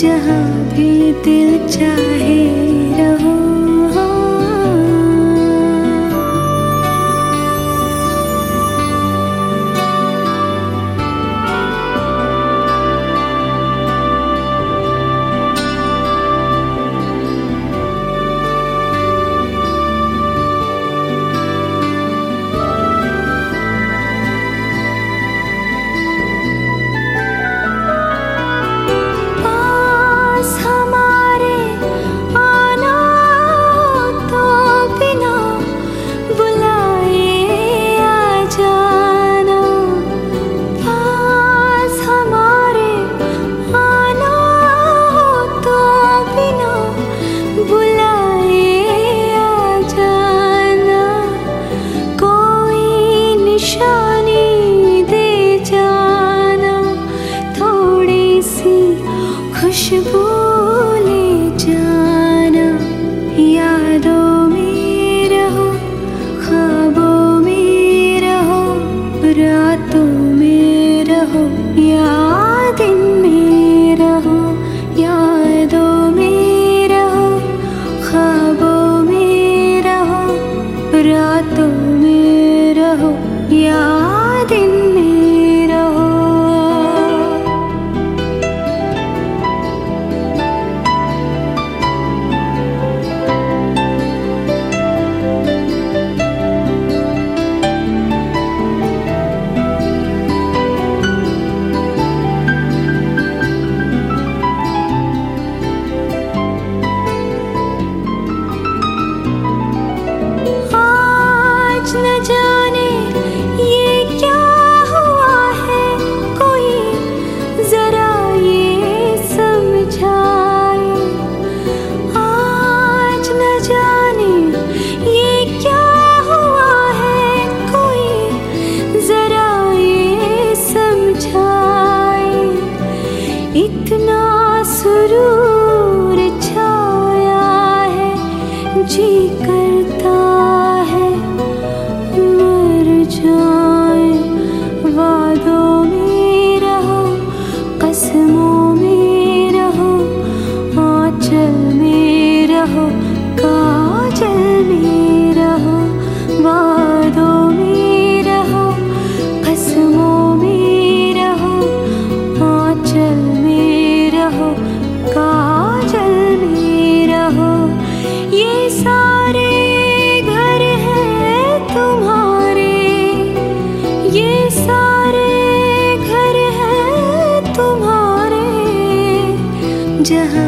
जहाँ भी दिल चाहे रहो। खुशबू ले जाना, यादों में रहो, ख्वाबों में रहो, रातों में रहो, या दिन में रहो, यादों में रहो, ख्वाबों में रहो, रातों में रहो, या दिन में रहो। न जाने ये क्या हुआ है, कोई जरा ये समझाए। आज न जाने ये क्या हुआ है, कोई जरा ये समझाए। इतना सुरूर छाया है, जी करता है जाए। वादों में रहो, कसमों में रहो, आंचल में रहो, काजल में रहो। वादों में रहो, कसमों में रहो, आंचल में रहो, काजल में रहो। ये सारे घर हैं तुम्हारे, ये सारे घर हैं तुम्हारे, जहाँ